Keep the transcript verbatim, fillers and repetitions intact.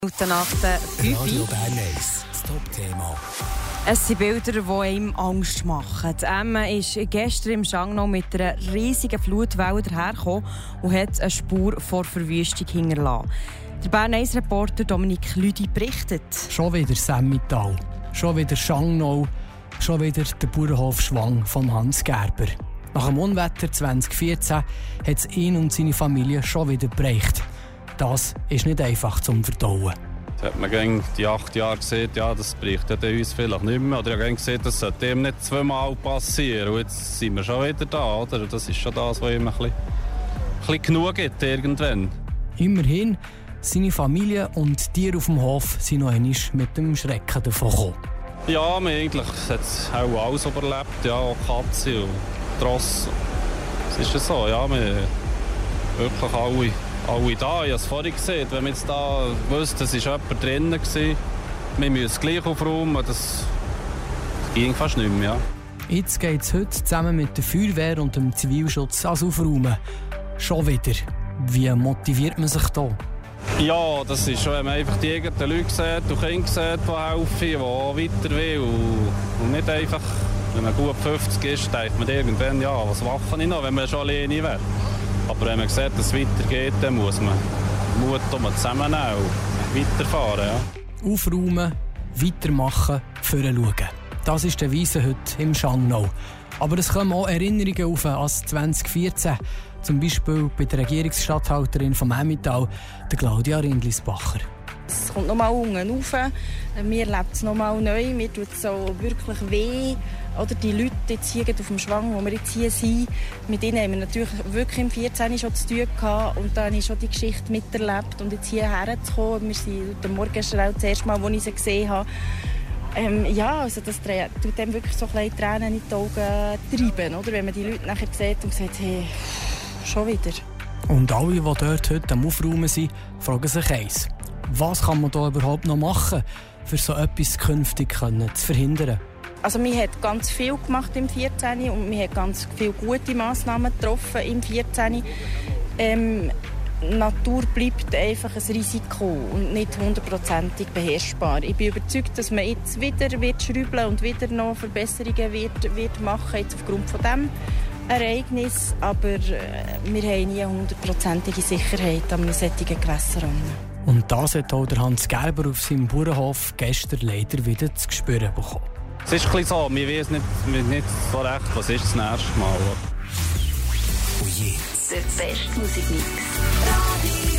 Minuten nach der fünf. Radio Bern eins, das Top-Thema. Es sind Bilder, die einem Angst machen. Die Emme ist gestern im Schangnau mit einer riesigen Flutwelle dahergekommen und hat eine Spur vor Verwüstung hinterlassen. Der Bern eins Reporter Dominik Lüdi berichtet. Schon wieder Semmital, schon wieder Schangnau, schon wieder der Bauernhof Schwang von Hans Gerber. Nach dem Unwetter zwanzig vierzehn hat es ihn und seine Familie schon wieder bereicht. Das ist nicht einfach zum Verdauen. Hat man gegen die acht Jahre gesehen, ja, das bricht ja uns vielleicht nicht mehr. Oder ich habe gesehen, das sollte ihm nicht zweimal passieren. Und jetzt sind wir schon wieder da, oder? Das ist schon das, was ihm ein bisschen, ein bisschen genug gibt irgendwann. Immerhin, seine Familie und die Tiere auf dem Hof sind noch einmal mit dem Schrecken davon gekommen. Ja, wir eigentlich hat auch alles überlebt, ja, auch Katze und Tross. Es ist ja so, ja, wir wirklich alle... Alle da, ich habe es vorhin gesehen. Wenn wir jetzt da wüssten, es war jemand drinnen, wir müssen gleich aufräumen, das ging fast nicht mehr. Ja. Jetzt geht es heute zusammen mit der Feuerwehr und dem Zivilschutz ans Aufräumen. Schon wieder. Wie motiviert man sich da? Ja, das ist schon, wenn man einfach die eigenen Leute sieht und Kinder sieht, die helfen, die auch weiter will. Und nicht einfach, wenn man gut fünfzig ist, denkt man irgendwann, ja, was mache ich noch, wenn man schon alleine wäre. Aber wenn man sieht, dass es weitergeht, dann muss man Mut zusammennehmen und weiterfahren. Ja. Aufräumen, weitermachen, voranschauen. Das ist der Weise heute im Schangnau. Aber es kommen auch Erinnerungen auf an zwanzig vierzehn. Zum Beispiel bei der Regierungsstatthalterin vom Emmental, der Claudia Rindlisbacher. Es kommt nochmal unten rauf. Mir lebt es nochmal neu. Mir tut es so wirklich weh. Oder die Leute jetzt hier auf dem Schwang, wo wir jetzt hier sind, mit ihnen haben wir natürlich wirklich im vierzehn schon zu tun gehabt. Und da habe ich schon die Geschichte miterlebt. Und jetzt hierher zu kommen, wir sind heute Morgen das erste Mal, als ich sie gesehen habe. Ähm, ja, also das tut dem wirklich so kleine Tränen in die Augen treiben, oder? Wenn man die Leute nachher sieht und sagt, hey, schon wieder. Und alle, die dort heute am Aufräumen sind, fragen sich eins. Was kann man da überhaupt noch machen, für so etwas künftig zu verhindern? Also man hat ganz viel gemacht im vierzehn und man hat ganz viele gute Massnahmen getroffen im vierzehn. Ähm, Natur bleibt einfach ein Risiko und nicht hundertprozentig beherrschbar. Ich bin überzeugt, dass man jetzt wieder wird schrauben und wieder noch Verbesserungen wird, wird machen jetzt aufgrund von diesem Ereignis. Aber äh, wir haben nie eine hundertprozentige Sicherheit an einem solchen Gewässer. Und das hat auch der Hans Gerber auf seinem Bauernhof gestern leider wieder zu spüren bekommen. Es ist ein bisschen so, wir wissen nicht, nicht so recht, was ist das nächste Mal. Oh je. Der beste Musikmix.